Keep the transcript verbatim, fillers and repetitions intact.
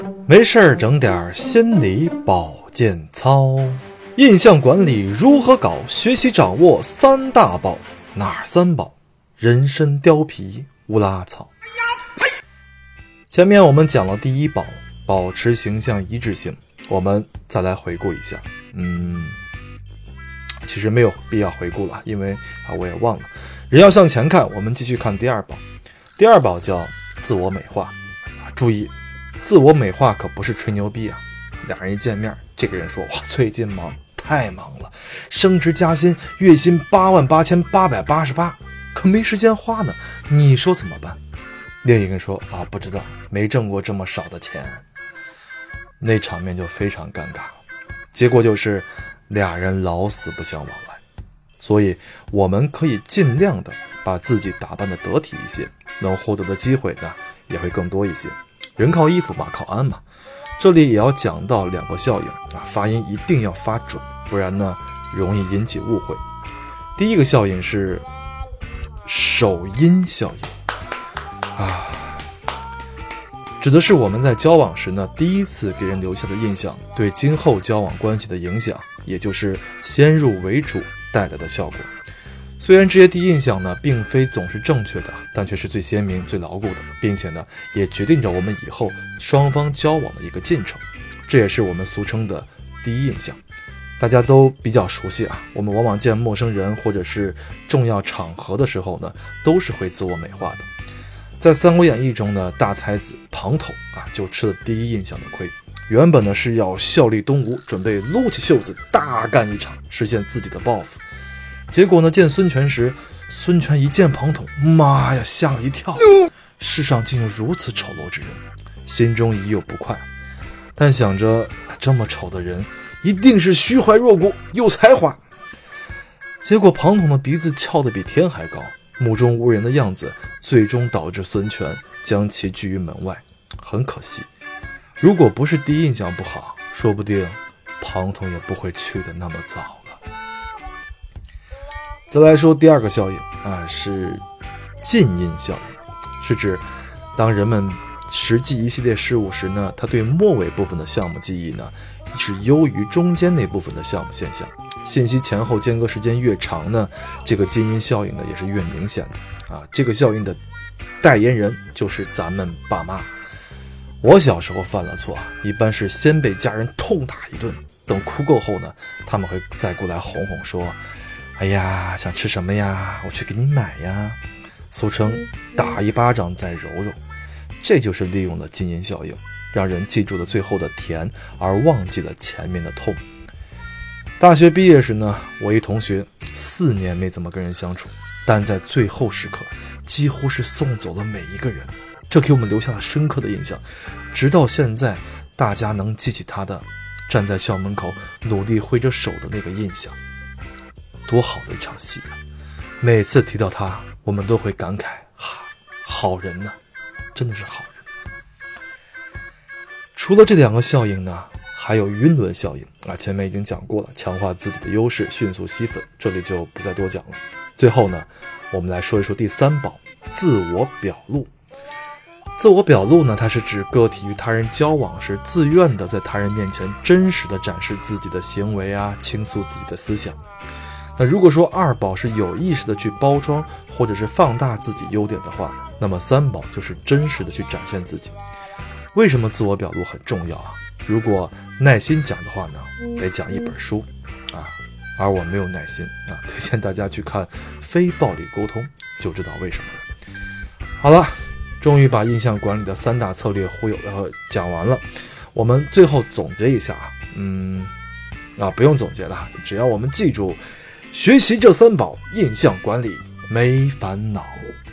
没事儿整点心理保健操。印象管理如何搞？学习掌握三大宝。哪三宝？人参、貂皮、乌拉草。前面我们讲了第一宝，保持形象一致性。我们再来回顾一下。嗯，其实没有必要回顾了，因为啊我也忘了。人要向前看，我们继续看第二宝。第二宝叫自我美化。注意，自我美化可不是吹牛逼啊。两人一见面，这个人说哇最近忙，太忙了，升职加薪，月薪八万八千八百八十八，可没时间花呢，你说怎么办？另一个人说啊不知道，没挣过这么少的钱。那场面就非常尴尬，结果就是俩人老死不相往来。所以我们可以尽量的把自己打扮的得体一些，能获得的机会呢也会更多一些。人靠衣服马靠鞍嘛。这里也要讲到两个效应啊，发音一定要发准，不然呢容易引起误会。第一个效应是首音效应啊，指的是我们在交往时呢，第一次给人留下的印象对今后交往关系的影响，也就是先入为主带来的效果。虽然这些第一印象呢并非总是正确的，但却是最鲜明最牢固的，并且呢也决定着我们以后双方交往的一个进程。这也是我们俗称的第一印象，大家都比较熟悉啊。我们往往见陌生人或者是重要场合的时候呢，都是会自我美化的。在《三国演义》中呢，大才子庞统啊就吃了第一印象的亏。原本呢是要效力东吴，准备撸起袖子大干一场，实现自己的抱负。结果呢，见孙权时，孙权一见庞统，妈呀，吓了一跳，世上竟有如此丑陋之人，心中已有不快，但想着这么丑的人一定是虚怀若谷，有才华。结果庞统的鼻子翘得比天还高，目中无人的样子，最终导致孙权将其拒于门外。很可惜，如果不是第一印象不好，说不定庞统也不会去的那么早了。再来说第二个效应啊，是近因效应，是指当人们实际一系列事物时呢，他对末尾部分的项目记忆呢是优于中间那部分的项目现象。信息前后间隔时间越长呢，这个近因效应呢也是越明显的啊。这个效应的代言人就是咱们爸妈。我小时候犯了错，一般是先被家人痛打一顿，等哭够后呢，他们会再过来哄哄说，哎呀，想吃什么呀？我去给你买呀。俗称打一巴掌再揉揉，这就是利用了近因效应，让人记住了最后的甜，而忘记了前面的痛。大学毕业时呢，我一同学四年没怎么跟人相处，但在最后时刻几乎是送走了每一个人，这给我们留下了深刻的印象。直到现在，大家能记起他的站在校门口努力挥着手的那个印象。多好的一场戏啊！每次提到他，我们都会感慨，哈，好人呢、啊，真的是好人。除了这两个效应呢，还有晕轮效应啊，前面已经讲过了，强化自己的优势，迅速吸粉，这里就不再多讲了。最后呢，我们来说一说第三宝，自我表露。自我表露呢，它是指个体与他人交往时自愿的在他人面前真实的展示自己的行为啊，倾诉自己的思想。那如果说二宝是有意识的去包装或者是放大自己优点的话，那么三宝就是真实的去展现自己。为什么自我表露很重要啊？如果耐心讲的话呢，得讲一本书啊，而我没有耐心啊，推荐大家去看《非暴力沟通》，就知道为什么了。好了，终于把印象管理的三大策略忽悠呃讲完了，我们最后总结一下啊，嗯啊不用总结了，只要我们记住。学习这三宝，印象管理没烦恼。